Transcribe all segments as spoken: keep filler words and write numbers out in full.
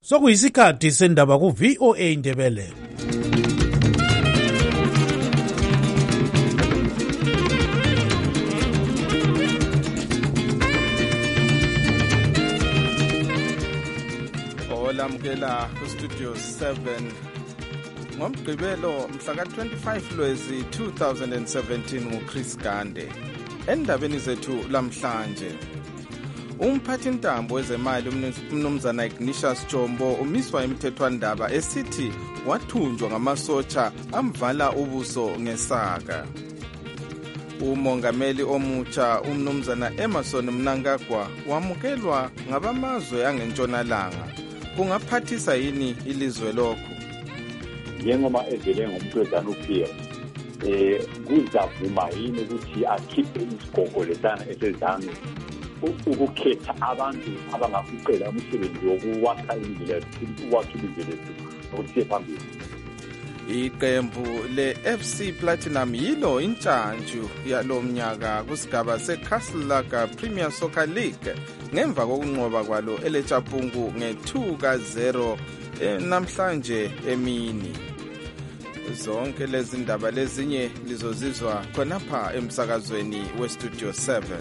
Sokuyisikhathi sendaba ku V O A Ndebele. Olamukela ku Studio seven ngomgqibelo mhla ka twenty-five Lwezi two thousand seventeen nguChris Gande. Endabeni zethu lamhlanje, umphathi ntambo wezemali umnumzana Ignatius Chombo umiswa imithethwandaba esithi wathunjwa ngamasotsha amvala ubuso ngesaka. Umongameli omutsha umnumzana Emmerson Mnangagwa wamukelwa ngabamazwe angentshonalanga. Kungaphathisa yini ilizwe lokho? Njengoba evele ngomuntu weZANU-P F eh kuzavuma yini ukuthi akhiphe isigogo lesana esezansi ukukhetha abantu abangakucela umsebenzi wokuwakha indlela ukwakha indlela ukuthi phambili. Iqembu le-F C Platinum yilo intshantshu yalomnyaka kusigaba seCastle Lager Premier Soccer League ngemva kokunqoba kwalo eLechapungu nge-two ka zero eh, namhlanje emini. Zonke lezi ndaba lezinye lizozizwa khonapha emsakazweni weStudio seven.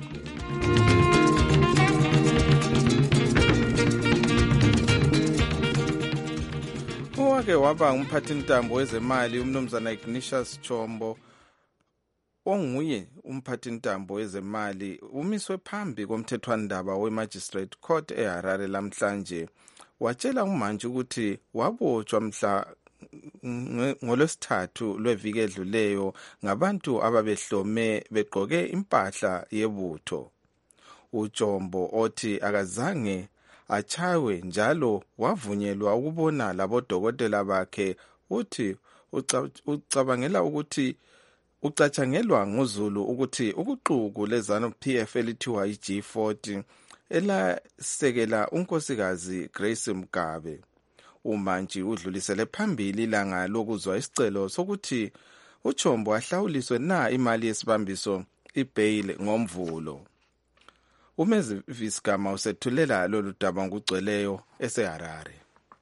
Owake waba umphathi ntambo wezemali umnumzana Ignatius Chombo onguye umphathi ntambo wezemali umiswe phambi komthethwandaba we-Magistrate Court eHarare lamhlanje. Watshela umantshi ukuthi wabotshwa mhla ngolwesithathu lweviki edluleyo ngabantu ababehlome begqoke impahla yebutho. uJombo othi akazange achaywe njalo wavunyelwa ukubona labodokotela bakhe. Uthi ucabangela ukuthi ucatshangelwa nguZulu ukuthi ukuxuku leZANU-P F elithiwa i-G forty elasekela unkosikazi Grace Mugabe. Umantshi udlulisele phambili ilanga lokuzwa isicelo sokuthi uJombo ahlawuliswe na imali yesibambiso ibail ngomvulo. Umezi Visigama usethulela lolu daba ngugcweleyo eseHarare.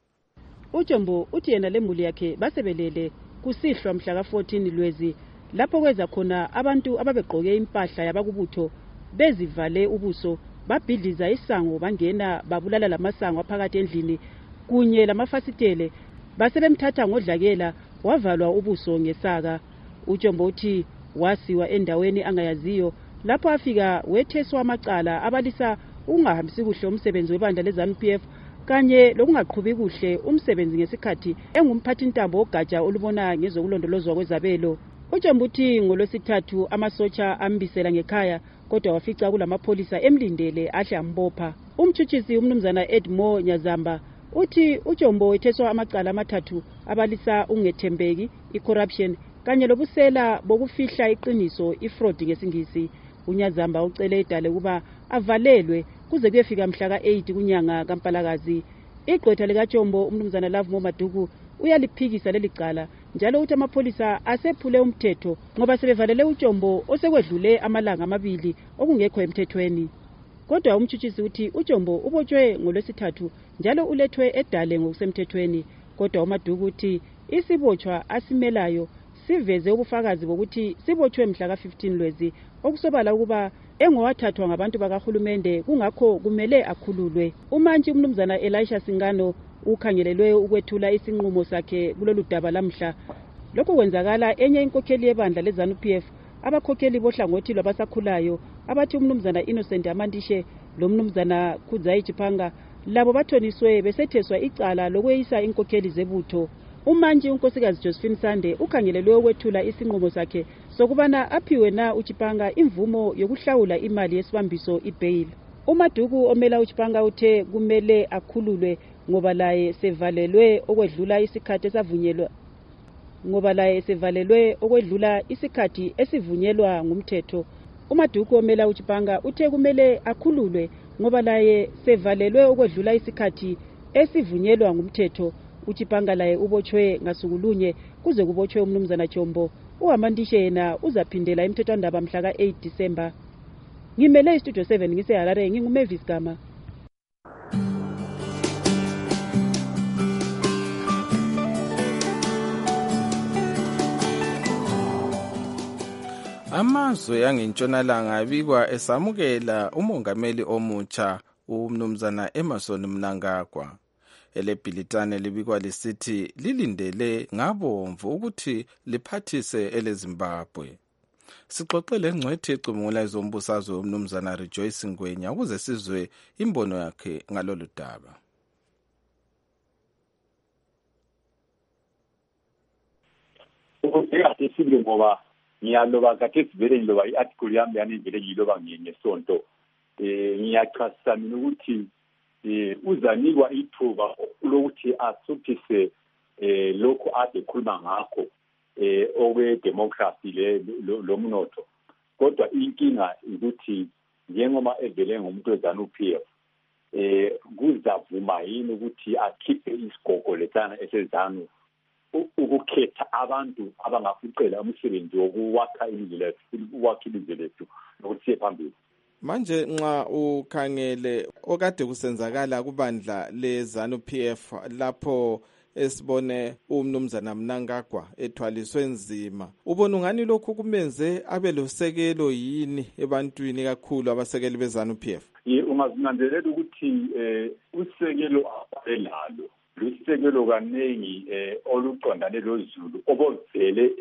uJombo uthi yena lemuli yakhe basebelele kusihlwa mhla ka fourteen Lwezi lapho kweza khona abantu ababegqoke impahla yabakubutho bezivale ubuso babhidliza isango bangena babulala lamasango aphakathi endlini kunye lamafasitele basebemthatha ngodlakela wavalwa ubuso ngesaka. uJombo uthi wasiwa endaweni angayaziyo lapho afika wetheswa amacala abalisa ungahambisi kuhle umsebenzi webandla leZANU-P F kanye lokungaqhubi kuhle umsebenzi ngesikhathi engumphathi ntambo ogatsha olubona ngezokulondolozwa kwezabelo. uJombo uthi ngolwesithathu amasotsha ambisela ngekhaya kodwa wafica kulamapholisa emlindele ahle ambopha. Umtshutshisi umnumzana Edmo Nyazamba uthi uJombo wetheswa amacala amathathu abalisa ungethembeki, icorruption kanye lobusela bokufihla iqiniso, ifraud ngesingisi. uNyazamba ucele idale kuba avalelwe kuze kuyefika mhla ka eight kunyanga kaMpalakazi. Igqwetha likaJombo umnumzana Love Maduku uyaliphikisa leli cala njalo uthi amapholisa asephule umthetho ngoba sebevalele uJombo osekwedlule amalanga amabili okungekho emthethweni. Kodwa umtshutshisi uthi uJombo ubotshwe ngolwesithathu njalo ulethwe edale ngokusemthethweni. Kodwa uMaduku uthi isibotshwa asimelayo siveze ubufakazi bokuthi sibotshwe mhla ka fifteen Lwezi okusobala ukuba engowathathwa ngabantu bakahulumende kungakho kumele akhululwe. Umantshi umnumzana Elisha Singano ukhangelelwe ukwethula isinqumo sakhe kulolu daba lamhla. Lokho kwenzakala enye inkokheli yebandla leZANU-P F abakhokheli bohlangothi lwabasakhulayo abathi umnumzana Innocent Amandishe lo mnumzana Kudzayi Chipanga labo bathoniswe besetheswa icala lokweyisa inkokheli zebutho. Umantshi unkosikazi Josephine Sande ukhangelelwe ukwethula isinqumo sakhe sokubana aphiwe na uChipanga imvumo yokuhlawula imali yesibambiso ibail. uMaduku omela uChipanga uthe kumele akhululwe ngoba laye sevalelwe okwedlula isikhathi esavunyelwa ngoba laye sevalelwe okwedlula isikhathi esivunyelwa ngumthetho. uMaduku omela uChipanga uthe kumele akhululwe ngoba laye sevalelwe okwedlula isikhathi esivunyelwa ngumthetho. uChipanga laye ubotshwe ngasukulunye kuze kubotshwe umnumzana Chombo. uAmandishe yena uzaphindela imthethwandaba mhla ka eight December. Ngimele iStudio seven ngiseHarare, nginguMavis Gama. Amazwe angentshonalanga abikwa esamukela umongameli omutsha umnumzana Emmerson Mnangagwa. Elebhilitane libikwa lisithi lilindele ngabomvu ukuthi liphathise eleZimbabwe. Sixoxele ngcwethi ecubungula izombusazwe umnumzana Rejoice Ngwenya ukuze sizwe imbono yakhe ngalolu daba. Ukuyasisile ngoba ngiyaloba kade sivele ngiloba i-article yami yani vele ngiloba ngesonto. Eh ngiyachasisa mina ukuthi eh uzanikwa ithuba lokuthi asuthise eh lokho ade khuluma ngakho eh okwe democracy le lomnotho. Kodwa inkinga ukuthi njengoba evele ngomuntu weZANU-P F eh kuzavuma yini ukuthi akhiphe isigogo lesana esezanu ukukhetha abantu abangafucela umsebenzi wokuwakha ilizwe lethu ukwakha ilizwe lethu nokuthi phambili. Manje nxa ukhangele okade kusenzakala kubandla leZANU-P F lapho esibone umnumzana Mnangagwa ethwaliswe nzima, ubona ungani lokhu kumenze abe losekelo yini ebantwini kakhulu abasekeli beZANU-P F? Ungazinanzelela ukuthi eh usekelo abalalo lusekelo kaningi eh oluqondane lozulu obovele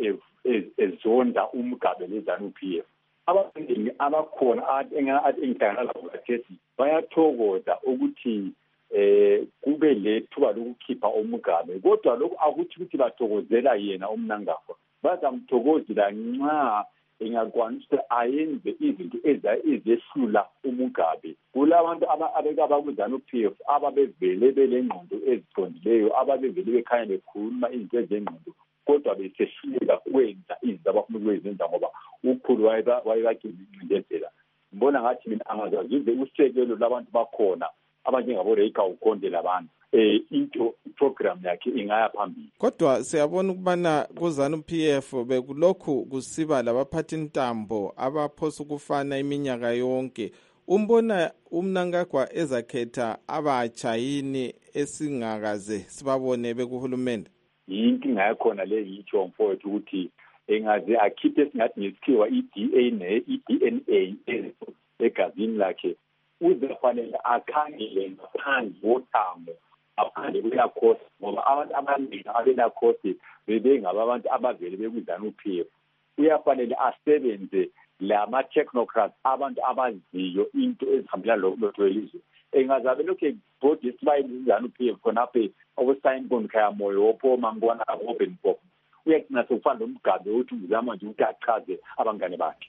ezonda umgabe leZANU-P F. Abaningi abakhona engingana labo kathesi bayathokoza ukuthi eh kube lethuba lokukhipha umgabe, kodwa lokho akuthi ukuthi bathokozela yena uMnangagwa, bazamthokozela nxa engakwanisa ayenze izinto ezehlula umugabe. Kulabantu abekaba kuZANU-P F ababevele belengqondo eziqondileyo, ababevele bekhanya bekhuluma izinto ezengqondo, kodwa besehluleka kwenza izinto abafuna ukuzenza ngoba ukhulu wayebaqindezela. Ngibona ngathi mina angazazive usekelo labantu bakhona abanjengabo Reika ukonde labantu eh into program yakhe ingaya phambili. Kodwa siyabona ukubana kuZANU-P F bekulokhu kusiba labaphathi intambo abaphosa ukufana iminyaka yonke. Umbona uMnangagwa ezakhetha abatsha yini esingakaze sibabone bekuhulumende? Inkinga yakhona le yitsho mfowethu ukuthi engaze akhiphe singathi ngesikhiwa i-D N A i-D N A egazini lakhe, uzafanele akhangele ngaphandle wothambo aphandle kuyakhosi ngoba abantu abaningi abenakhosi bebengaba abantu abavele bekuZANU-P F. Uyafanele asebenze lama technocrats, abantu abaziyo into ezihambelana lokho welizwe. Engazabe lokho body esibayini iZANU-P F khonaphe okusayini konkhaya moyo ophoma ngibona open book. Uyakina sokufana nomgabe uthi uzama nje ukuthi achaze abangane bakhe.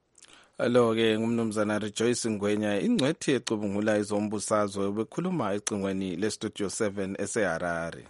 Alo ke ngumnumzana Rejoice Ngwenya ingcwethi ecubungula izombusazwe bekhuluma ecingweni leStudio seven eseHarare.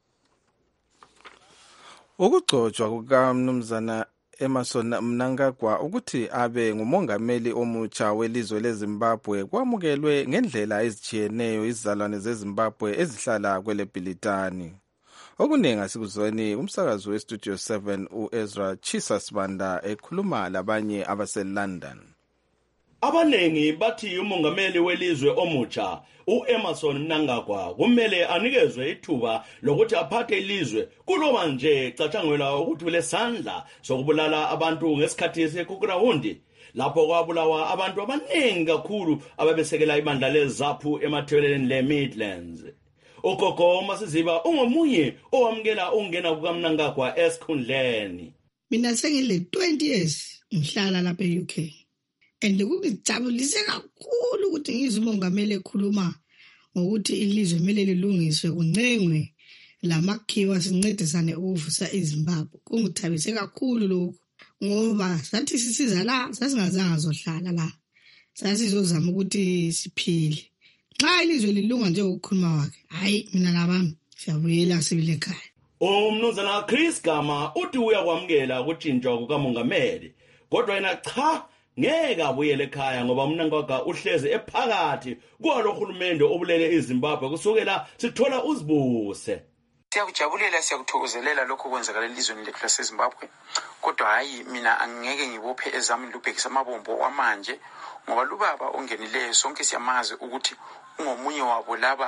Ukugcotshwa kukaMnumzana Emmerson Mnangagwa ukuthi abe ngumongameli omutsha welizwe leZimbabwe kwamukelwe ngendlela ezijiyeneyo izizalwane zeZimbabwe ezihlala kweleBhilitani. Okuningi asikuzweni umsakazi weStudio seven uEzra Chisa Sibanda ekhuluma labanye abaseLondon. Abanengi bathi umongameli welizwe omutsha uEmmerson Mnangagwa kumele anikezwe ithuba lokuthi aphathe ilizwe kuloba nje catshangwela ukuthi kulesandla sokubulala abantu ngesikhathi sekukurahundi lapho kwabulawa abantu abanengi kakhulu ababesekela ibandla leZAPU emathebeleni leMidlands. Ugogo Masiziba ungomunye owamkela ungena kukaMnangagwa esikhundleni. Mina sengile twenty years ngihlala lapha e-U K. And kungijabulise kakhulu ukuthi ngizwe umongameli ekhuluma ngokuthi ilizwe kumele lilungiswe kuncengwe lamakhiwa sincedisane ukuvusa iZimbabwe. Kungithabise kakhulu lokho ngoba sathi sisiza la sasingazange zohlala la. Sasizozama ukuthi siphile. Xa ilizwe lilunga nje ukukhuluma wakhe, hayi mina nabami siyabuyela sibile ekhaya. Umnumzana Chris Gama uthi uyakwamukela ukutshintshwa kukamongameli, kodwa yena cha ngeke abuyele ekhaya ngoba uMnangagwa uhleze ephakathi kwalohulumende obulele iZimbabwe kusukela sithola uzibuse. Siyakujabulela siyakuthokozelela lokho kwenzakala elizweni lethu laseZimbabwe, kodwa hayi mina angeke ngibophe ezami lubhekisa amabombo wamanje ngoba lubaba ongenileyo sonke siyamazi ukuthi ungomunye wabo laba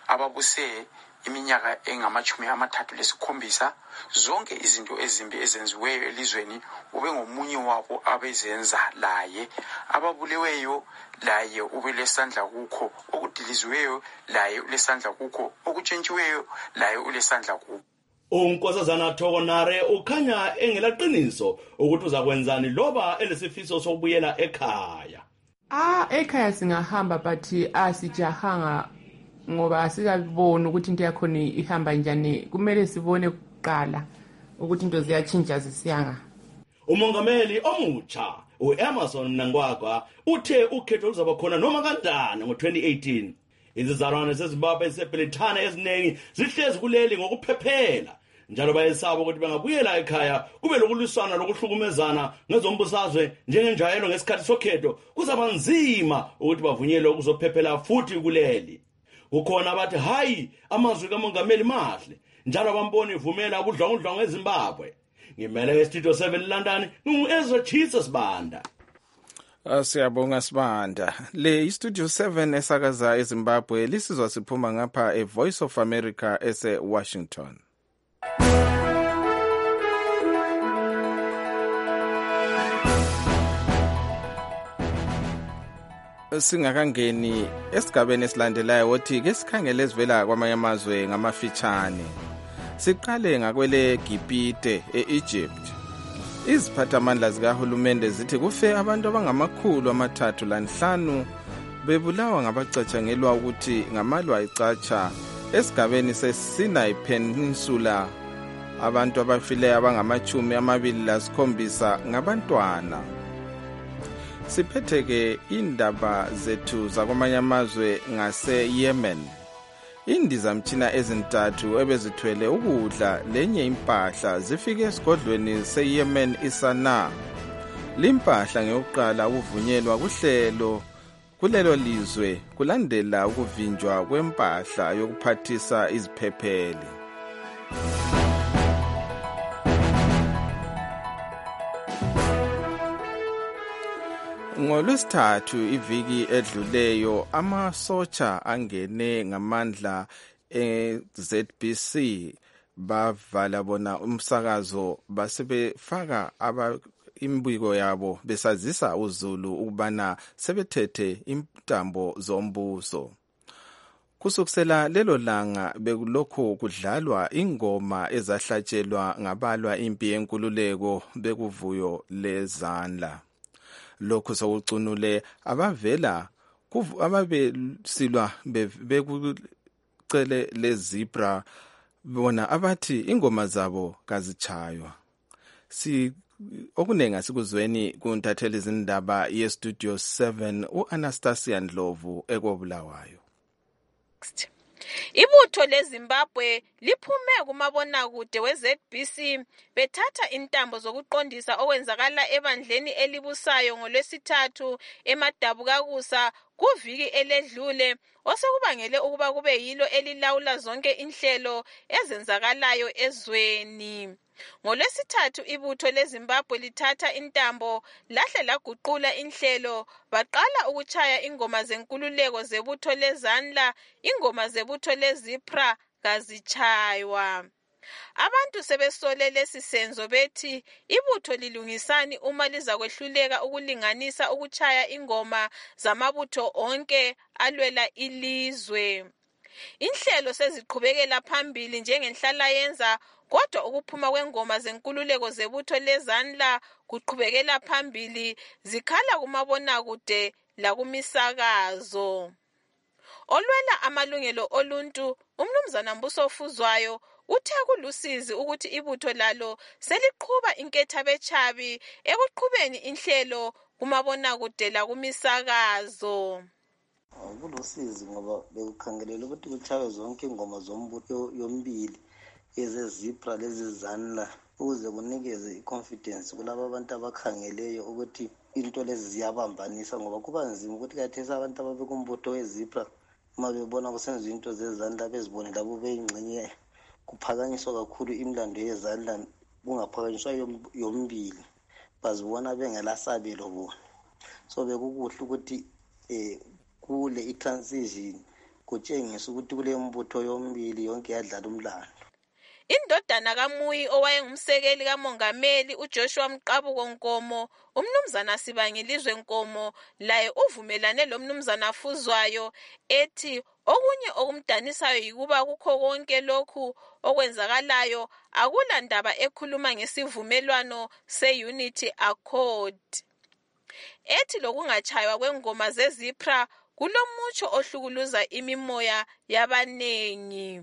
ababuse iminyaka engamachumi amathathu lesikhombisa. Zonke izinto ezimbi ezenziweyo elizweni ube ngomunye wabo abezenza laye. Ababuleweyo laye ube lesandla kukho, okudiliziweyo laye ulesandla kukho, okutshentshiweyo laye ulesandla kukho. uNkosazana Thokonare ukhanya engelaqiniso ukuthi uzakwenzani loba elesifiso sokubuyela ekhaya. Ah, ekhaya singahamba but asijahanga ngoba asikaboni ukuthi into yakhona ihamba njani. Kumele sibone kuqala ukuthi into ziyatshintsha zisiyanga. Umongameli omutsha uEmmerson Mnangagwa uthe ukhetho luzaba khona noma kanjani ngo twenty eighteen. Izizalwane zeZimbabwe ezisebhelethana eziningi zihlezi kuleli ngokuphephela njalo bayesaba ukuthi bangabuyela ekhaya kube lokuliswana lokuhlukumezana ngezombusazwe njengenjayelo ngesikhathi sokhetho kuzaba nzima ukuthi bavunyelwe ukuzophephela futhi kuleli. Ukhona abathi hayi amazwi kamongameli mahle njalo abamboni ivumela ubudlwangudlwangu eZimbabwe. Ngimele eStudio seven London ngu-Ezra Chitsa Sibanda. Siyabonga Sibanda. Le iStudio seven esakaza eZimbabwe lisizwa siphuma ngapha eVoice of America ese Washington. Singakangeni esigabeni esilandelayo wothi ke sikhangele ezivela kwamanye amazwe ngamafitshane. Siqale ngakwele Gibhite eEgypt. Iziphathamandla zikahulumende zithi kufe abantu abangamakhulu amathathu lanhlanu bebulawa ngabacatshangelwa ukuthi ngamalwa icatsha esigabeni seSinai Peninsula. Abantu abafile abangamachumi amabili lasikhombisa ngabantwana. Siphetheke indaba zethu zakwamanye amazwe ngase Yemen. Indizamtshina ezintathu ebezithwele ukudla lenye impahla zifike esigodlweni seYemen iSanaa. Limpahla ngeyokuqala ukuvunyelwa kuhlelo kulelo lizwe kulandela ukuvinjwa kwempahla yokuphathisa iziphepheli. NgoLwesithathu iviki edluleyo amasotsha angene ngamandla eZ B C bavala bona umsakazo basebefaka aba imbiko yabo besazisa uZulu ukubana sebethethe intambo zombuso. Kusukusela lelo langa bekulokho kudlalwa ingoma ezahlatshelwa ngabalwa impi yenkululeko bekuvuyo lezandla. Lokho sokucunule abavela ababesilwa bekucele lezibra bona abathi ingoma zabo kazichaywa. Si okunenga sikuzweni kuntatheli izindaba yeStudio seven uAnastasia Ndlovu ekobulawayo. Ibutho leZimbabwe liphume kumabonakude weZ B C bethatha intambo zokuqondisa okwenzakala ebandleni elibusayo ngoLwesithathu eMadabukakusa kuviki eledlule osekubangele ukuba kube yilo elilawula zonke inhlelo ezenzakalayo ezweni. NgoLwesithathu ibutho leZimbabwe lithatha intambo lahle laguqula inhlelo baqala ukuchaya ingoma zenkululeko zebutho lezandla, ingoma zebutho lezipra kazichaywa. Abantu sebesole lesi senzo bethi ibutho lilungisani uma liza kwehluleka ukulinganisa ukuchaya ingoma zamabutho onke alwela ilizwe. Inhlelo seziqhubekela phambili njengenhlala yenza kodwa ukuphuma kwengoma zenkululeko zebutho lezandla kuqhubekela phambili zikhala kumabonakude lakumisakazo. Olwela amalungelo oluntu uMnumzana Mbuso Fuzwayo uthe kulusizi ukuthi ibutho lalo seliqhuba inkethabechabi ekuqhubeni inhlelo kumabonakude lakumisakazo. Kulusizi ngoba bekukhangelela ukuthi kuchawe zonke ingoma zombutho yombili ezezipra lezizandla ukuze kunikeze iconfidence kulabo abantu abakhangeleyo ukuthi into lezi ziyabambanisa ngoba kuba nzima ukuthi kathesa abantu ababekumbutho wezipra uma bebona kusenziwa into zezandla bezibone labo beyingxenye kuphakanyiswa kakhulu imlando yezandla kungaphakanyiswa yombili bazibona bengelasabelo bona. So bekukuhle ukuthi eh kule itransition kutshengisa ukuthi kule mbutho yombili yonke yadlala umlando. Indodana kaMuyi owayengumsekeli kamongameli uJoshua Mqabuko Nkomo, umnumzana Sibangilizwe Nkomo, laye uvumelane lo mnumzana Fuzwayo ethi okunye okumdanisayo yikuba kukho konke lokhu okwenzakalayo akula ndaba ekhuluma ngesivumelwano se-Unity Accord. Ethi lokungachaywa kwengoma zezipra kulomutsho ohlukuluza imimoya yabanengi.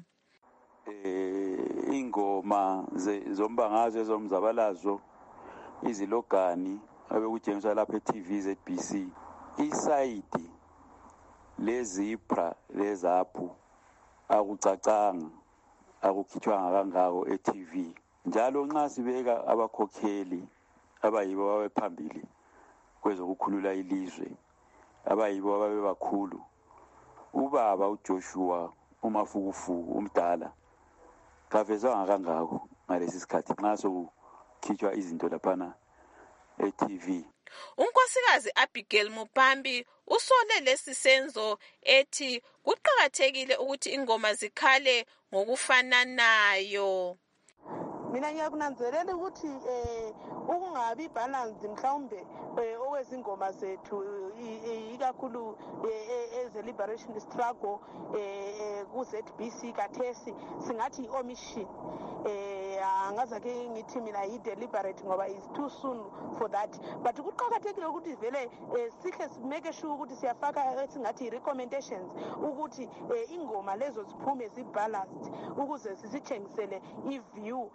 Eh ingoma zombangazwe ezomzabalazo izilogani abekujengiswa lapha e-T V Z B C isayidi lezipra lezaphu akucacanga akukhithwanga kangako e-T V njalo nxa sibeka abakhokheli abayibo abaphambili kwezokukhulula ilizwe abayibo ababe bakhulu ubaba uJoshua uMafukufuku umdala kavezwanga kangako ngalesi sikhathi nxa sokukhithwa izinto laphana e-T V. Unkosikazi Abigail Mupambi usole lesi senzo ethi kuqhakathekile ukuthi ingoma zikhale ngokufananayo. Mina ngiyakunanzelela ukuthi eh ukungabi balance mhlawumbe okwezingoma zethu ikakhulu eze liberation struggle eh ku Z B C kathesi singathi omission eh angaza ke ngithi mina yi deliberate ngoba is too soon for that, but kuqhakathekile ukuthi vele sikhe simeke sure ukuthi siyafaka singathi recommendations ukuthi ingoma lezo ziphume zi balanced ukuze sisithengisele i view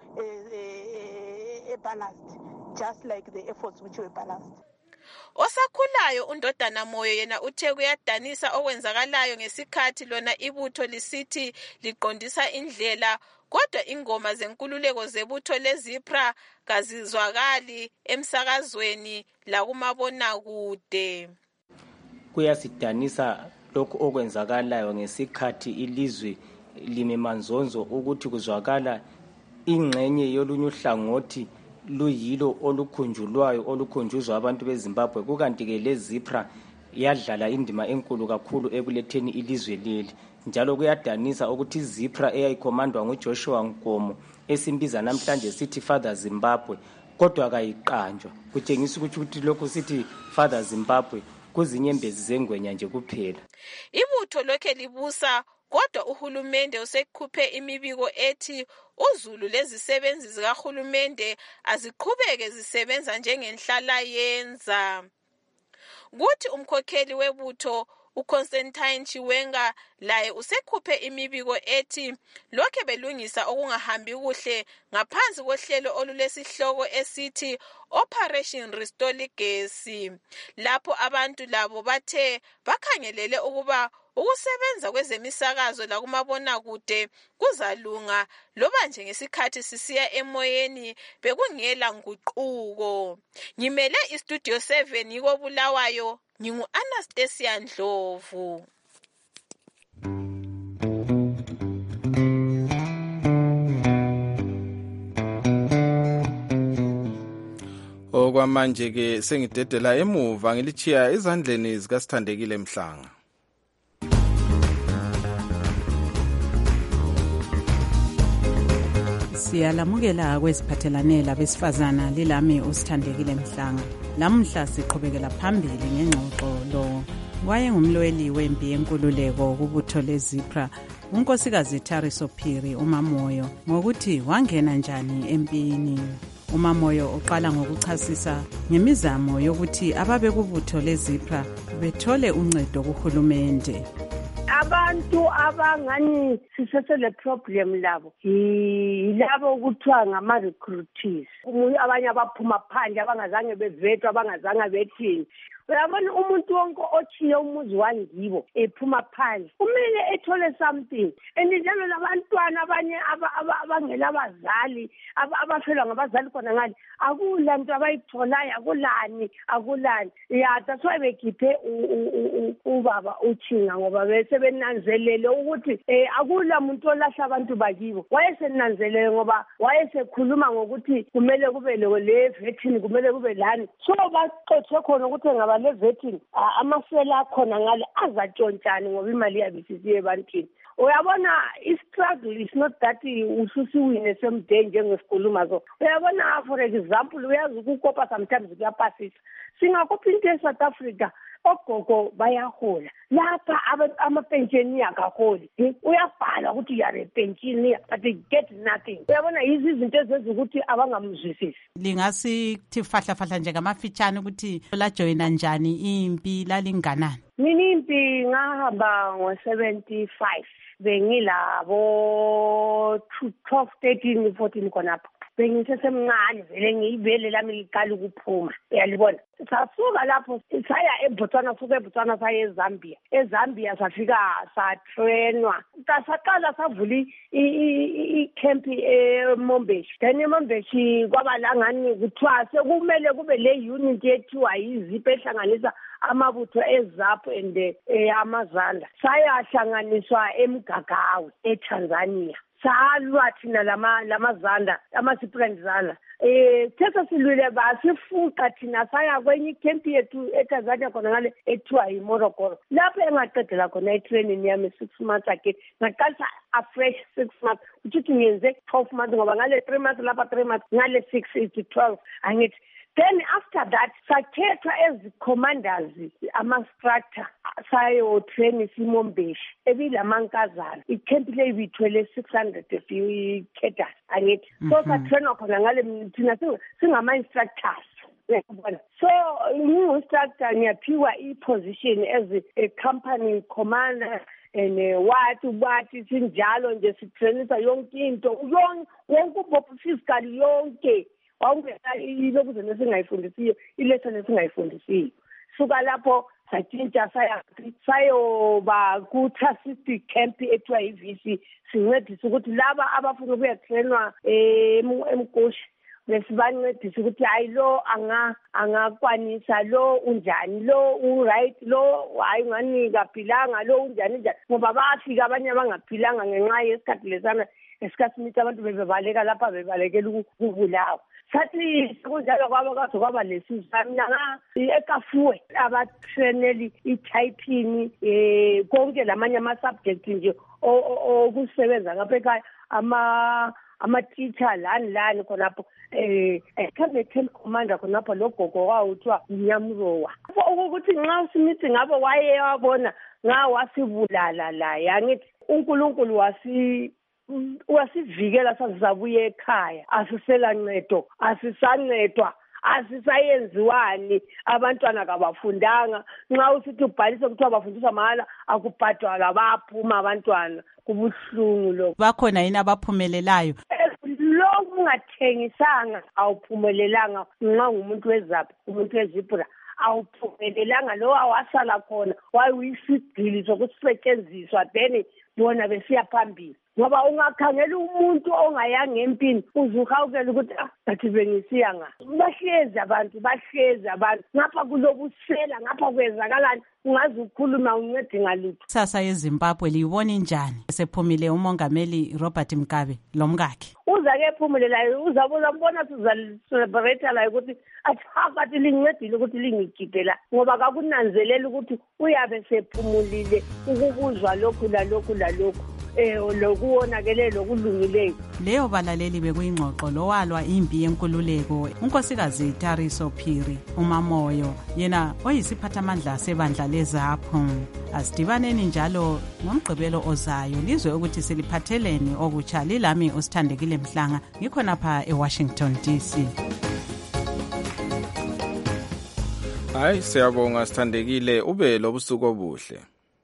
a balanced, just like the efforts which were balanced. Osakhulayo undodana Moyo yena uthe kuyadanisa okwenzakalayo ngesikhathi lona ibutho lisithi liqondisa indlela, kodwa ingoma zenkululeko zebutho lezipra kazizwakali emsakazweni lakumabona kude. Kuyasidanisa lokho okwenzakalayo ngesikhathi ilizwe limemanzonzo ukuthi kuzwakala ingxenye yolunye uhlangothi luyilo olukhunjulwayo olukhunjuzwa abantu beZimbabwe, kukanti ke lezipra yadlala indima enkulu kakhulu ekuletheni ilizwe leli. Njalo kuyadanisa ukuthi izipra eyayikhomandwa nguJoshua Nkomo esimbiza namhlanje sithi Father Zimbabwe kodwa kayiqanjwa, kutshengisa ukuthi lokho sithi Father Zimbabwe kuzinyembezi zengwenya nje kuphela. Ibutho lokhe libusa kodwa uhulumende usekhuphe imibiko ethi uZulu lezisebenzi zikahulumende aziqhubeke zisebenza njengenhlala yenza. Kuthi umkhokheli webutho uConstantine Chiwenga laye usekhuphe imibiko ethi lokhe belungisa okungahambi kuhle ngaphansi kohlelo olulesihloko esithi Operation Restore Legacy, lapho abantu labo bathe bakhangelele ukuba ukusebenza kwezemisakazo lakumabona kude kuzalunga loba nje ngesikhathi sisiya emoyeni bekungela nguquko. Ngimele istudio seven yiko Bulawayo, ngingu Anastasia Ndlovu. Okwamanje ke sengidedela emuva ngilichiya ezandleni zikaSithandekile Mhlanga. Siyalamukela kwesiphathelane labesifazana lilami uSithandekile Mhlanga. Lamhla siqhubekela phambili ngengxoxo lo wayengumlweli wempi yenkululeko kubutho lezipra unkosikazi Thariso Phiri uMamoyo ngokuthi wangena njani empini. uMamoyo uqala ngokuchasisa ngemizamo yokuthi ababe kubutho lezipra bethole uncedo kuhulumende. Abantu abangani sisesele problem labo yilabo ukuthiwa ngama-recruitees, abanye abaphuma phandle abangazange bevetwa abangazange bethini. Uyabona umuntu wonke ochiye umuzi wangibo ephuma phandle kumele ethole something, and njalo labantwana abanye abangela abazali abafelwa ngabazali khona ngani akula nto abayitholayo, akulani akulani ya that's why bekhiphe ubaba uChinga ngoba bese benanzelele ukuthi akula muntu olahla abantu bakibo. Wayesenanzelele ngoba wayesekhuluma ngokuthi kumele kube le vetting kumele kube lani, so baxoxe khona ukuthi ngaba le vetting amasela akhona ngale azatshontsana ngoba imali yabe sisiye ebantwini. Uyabona i-struggle is not that ususiwine someday njengesikhuluma so. Uyabona for example uyazi ukukopa sometimes kuyapasisa. Singakopa into eSouth Africa ogogo bayahola. Lapha ama-pension akaholi. Uyabhala ukuthi you are a pensioner but they get nothing. Uyabona yizi izinto ezenza ukuthi abangamzwisisi. Lingasithi fahla fahla nje ngamafitshane ukuthi la joina njani impi lalinganani. Mina impi ngahamba ngo-seventy-five. Bengilabo twelve, thirteen, fourteen khonapho. Bengisesemncane vele ngiyivele lami liqala ukuphuma. Uyalibona? Sasuka lapho saya eBotswana, suka eBotswana saya eZambia. EZambia safika satrainwa. Saqala savula i-camp eMombeshi. Then eMombeshi kwaba la ngani kuthiwa sekumele kube le unit ethiwa yizipho ehlanganisa amabutho eZAPU and amazanda. Sayahlanganiswa eMgagawe eTanzania. Salwa thina lama lamazanda amasiprandzana eh thetha silwile basifuqa thina saya kwenye camp yethu eTanzania khona ngale ethiwa iMorogoro. Lapho engaqedela khona itraining yami six months again ngaqalisa a fresh six months ukuthi ngiyenze twelve months ngoba ngale three months lapha three months ngale six is twelve angithi. Then after that, sakhethwa as commanders, ama-structure, sayo train iSimombeshi, ebilamankazana. Icamp le ibithwele six hundred few cadres, angithi. So satrainwa khona ngale thina singama-instructors. So ngingu-instructor ngiyaphiwa i-position as a company commander and wathi wathi sinjalo nje sitrainisa yonke into, wonke ubopho fiscal yonke. Wawungena ilokuze nesingayifundisiyo ilesson esingayifundisiyo suka lapho satshintsha saya sayoba ku-Tracity camp ethiwa yi-V C sincedisa ukuthi laba abafuna ukuya trainwa eMkoshi besibancedisa ukuthi hayi lo angakwanisa lo unjani lo uright lo hayi ngani kaphilanga lo unjani njani ngoba bafika abanye abangaphilanga ngenxa yesikhathi lesana esikhathini abantu bebebaleka lapha bebalekela ukubulawa. Sathi kunjalo kwaba kwathi kwaba lesizana ekafuwe abatraineli i-typing eh konke lamanye ama subject nje okusebenza ngapha ekhaya ama ama teacher lani lani khonapho eh ekhambe camp commander khonapho logogo kwawo uthiwa Nyamrowa ukuthi nxa usimithi ngabe waye yabona nga wasibulala la yangithi uNkulunkulu wasi wasivikela sazizabuye ekhaya asisela ncedo asisancedwa asisayenziwani abantwana kabafundanga nxa usithi ubhalise kuthiwa bafundiswa mahala akubhadalwa baphuma abantwana kubuhlungu lo bakhona yini abaphumelelayo lo kungathengisanga awuphumelelanga nxa ngumuntu weZAPU umuntu weZipra awuphumelelanga lo awasala khona wayisigcili sokusetshenziswa then bona besiya phambili ngoba ungakhangela umuntu ongayanga empini uzuhawukela ukuthi ah bathi bengisiya nga bahlezi abantu bahlezi abantu ngapha kulobusela ngapha kwezakalani ungazi ukukhuluma uncede ngalutho. Sasa yeZimbabwe liyibona njani sephumile umongameli Robert Mugabe lomkakhe uza ke ephumelelayo uzabuza mbona siza celebrate la ukuthi athi bathi lincedile ukuthi lingikhiphe la ngoba kakunanzelela ukuthi uyabe sephumulile ukubuzwa lokhu la lokhu la lokhu eh lokuwonakele lokulungileyo. Leyo balaleli bekuyingxoxo lowalwa impi yenkululeko unkosikazi Tariso Phiri uMamoyo yena oyisiphathamandla sebandla leZAPU. Asidibaneni njalo ngomgqibelo ozayo lizwe ukuthi siliphatheleni okutsha lilami usithandekile Mhlanga ngikhona pha eWashington D C. Hayi siyabonga sithandekile ube lobusuku obuhle.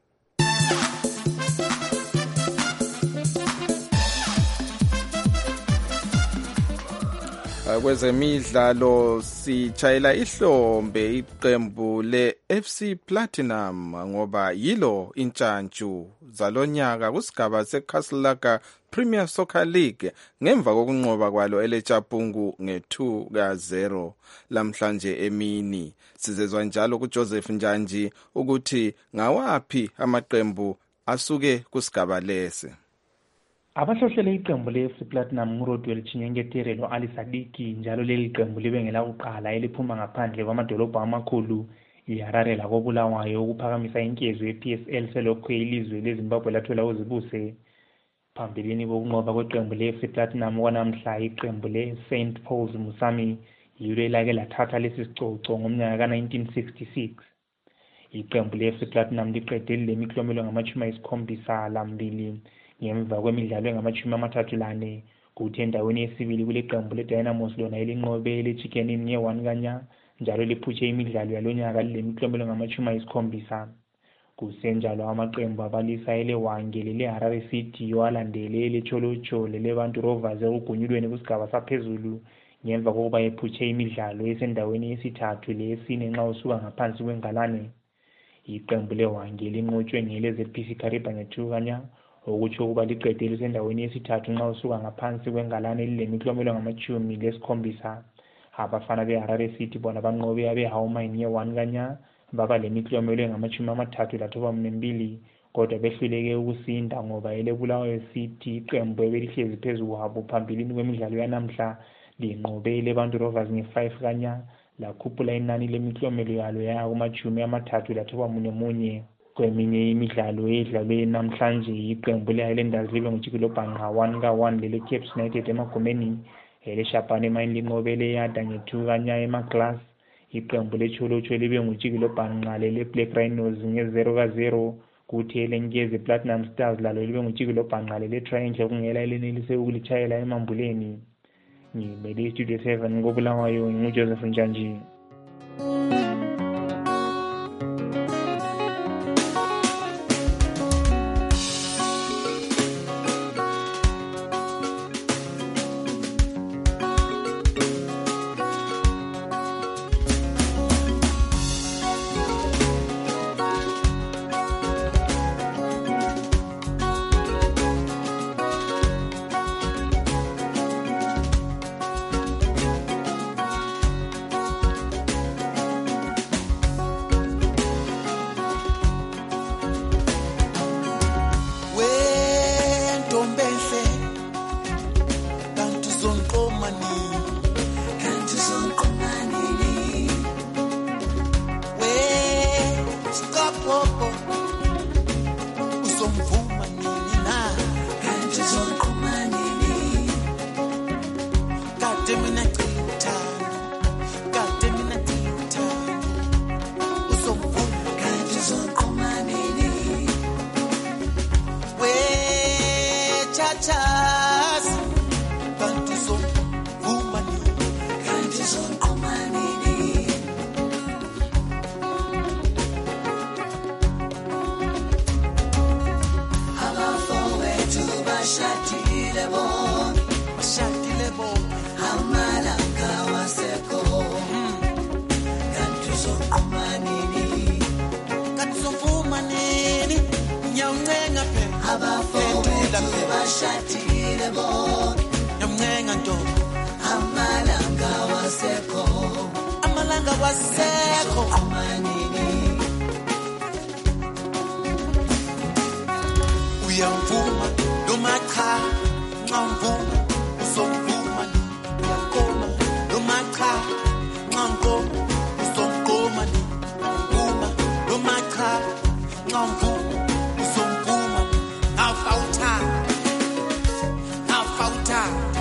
Kwezemidlalo sichayela ihlombe iqembu le-F C Platinum ngoba yilo intshantshu zalonyaka kusigaba seCastlelaga Premier Soccer League ngemva kokunqoba kwalo eleChapungu nge-two ka zero lamhlanje emini. Sizezwa njalo kuJoseph Njanji ukuthi ngawaphi amaqembu asuke kusigaba lese. Abahlohlele iqembu le-F C Platinum nguRodwell Chinyengetere lo-Ali Sadiki njalo leli qembu libe ngelakuqala eliphuma ngaphandle kwamadolobha amakhulu iHarare lako Bulawayo ukuphakamisa inkezo ye-P S L selokhu ilizwe leZimbabwe lathola uzibuse. Phambilini bokunqoba kweqembu le-F C Platinum kwanamhla iqembu le-Saint Paul's Musami yilo elake lathatha lesi sicoco ngomnyaka ka-nineteen sixty-six. Iqembu le-F C Platinum liqede lemiklomelo ngamashumi ayisikhombisa lambili ngemva kwemidlalo engamashumi amathathu lane. Kuthi endaweni yesibili kule qembu le-Dynamos lona elinqobe le-Chicken Inn nge-one kanya njalo liphutshe imidlalo yalonyaka lemiklomelo ngamashumi ayisikhombisa. Kusenjalo amaqembu abalisa eleWange lele-Harare City yowalandele ele-Cholochole leBantu Rovers ekugunyulweni kusigaba saphezulu ngemva kokuba ephutshe imidlalo esendaweni yesithathu leyesine nxa usuka ngaphansi kwengalane. Iqembu leWange linqotshwe ngele-Z P C Kariba nge-two kanya okutsho ukuba liqede lisendaweni yesithathu nxa usuka ngaphansi kwengalane elilemiklomelo ngamashumi lesikhombisa. Abafana beHarare City bona banqobe abeHaumine nge-one kanya baba lemiklomelo engamashumi amathathu lathoba mbili kodwa behluleke ukusinda ngoba eleBulawayo City iqembu ebelihlezi phezu kwabo phambilini kwemidlalo yanamhla linqobe leBantu Rovers nge-five kanya lakhuphula inani lemiklomelo yalo yaya kumashumi amathathu lathoba munye munye. Kweminye imidlalo edlalwe namhlanje iqembu le-Highlanders libe nguJikilobhanqa one ka one lele-Cape United emagomeni ele-Shapane Mine linqobe le-Yada nge-two kanya emaglass. Iqembu le-Cholochole libe nguJikilobhanqa lele-Black Rhinos nge-zero ka zero kuthi elenkezi Platinum Stars lalo libe nguJikilobhanqa lele-Triangle kungela elenelise ukulitshayela emambuleni. Ngimele iStudio seven koBulawayo nguJoseph Njanji. Uyamvuma noma cha nxa mvuma usomvuma uyakoma noma cha nxa ngoma usomgoma mvuma noma cha nxa mvuma usomvuma afauta afauta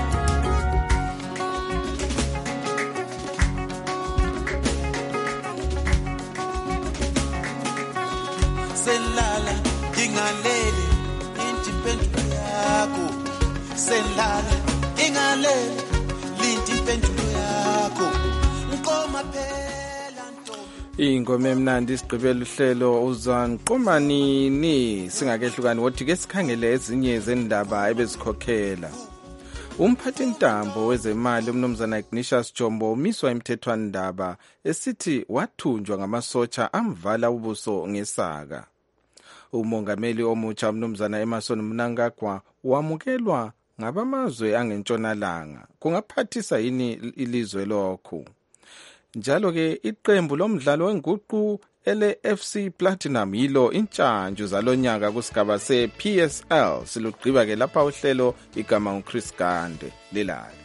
selala ingalele impendulo yakho selala ingalele linti impendulo yakho ngoma phela ingoma emnandi isigqibela uhlelo uzanqoma nini singakehlukani wothi ke sikhangele ezinye zendaba ebezikhokhela. Umphathintambo wezemali umnumzana Ignatius Jombo umiswa imthethwandaba esithi wathunjwa ngamasotsha amvala ubuso ngesaka. Umongameli omutsha umnumzana Emmerson Mnangagwa wamukelwa ngabamazwe angentshonalanga. Kungaphathisa yini ilizwe lokho? Njalo ke iqembu lomdlalo wenguqu ele F C Platinum yilo intshantshu zalonyaka kusigaba se P S L silugqiba ke lapha uhlelo igama nguChris Gande lelali.